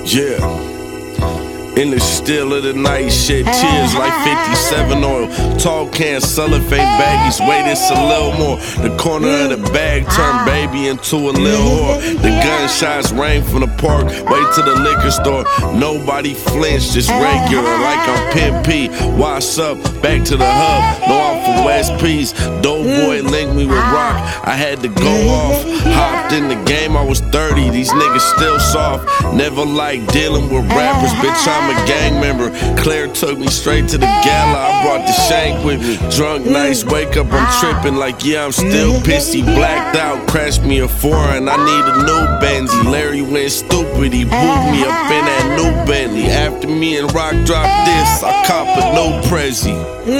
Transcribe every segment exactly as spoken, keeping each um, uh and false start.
Yeah. In the still of the night, shed tears like fifty-seven oil. Tall can, cellophane baggies, wait, it's a little more. The corner of the bag turned baby into a little whore. The gunshots rang from the park, way to the liquor store. Nobody flinched, just regular, like I'm Pimp P. What's up? Back to the hub. No, I'm from West Peace. Dope boy linked me with rock. I had to go off. Hopped in the game, I was thirty. These niggas still soft. Never liked dealing with rappers, bitch. I'm a gang member. Claire took me straight to the gala. I brought the shank with me. Drunk nights, wake up, I'm tripping like yeah, I'm still pissy. Blacked out, crashed me a foreign. I need a new Benzie. Larry went stupid, he booed me up in that new Bentley. After me and Rock dropped this, I cop a new Prezi.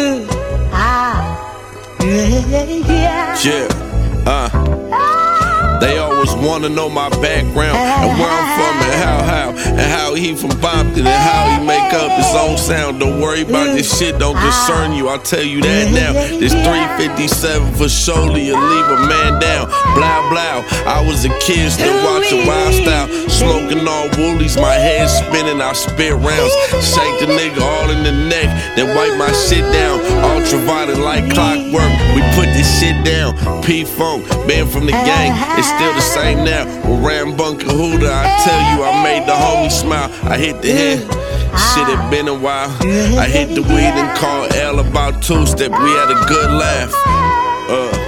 Yeah, uh. They always wanna know my background and where I'm from and how, how, and how he from Bompton and how he make up his own sound. Don't worry about this shit, don't concern you, I'll tell you that now. This three fifty-seven for surely you'll leave a man down. Blah, blah, I was a kid still watching Wild Style. Smoking all woolies, my head spinning, I spit rounds. Shake the nigga all in the neck, then wipe my shit down. Ultraviolet like clockwork, we put this shit down. P-Funk, been from the gang, it's still the same now. With Rambun Cahuda, I tell you, I made the homie smile. I hit the head, shit had been a while. I hit the weed and called L about two-step, we had a good laugh. Uh.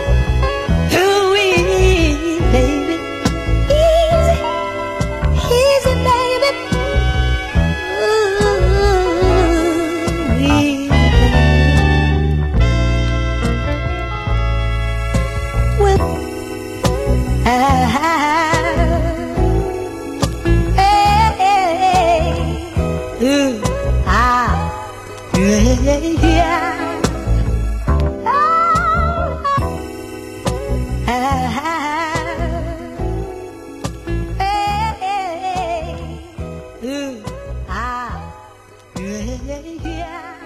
Yeah.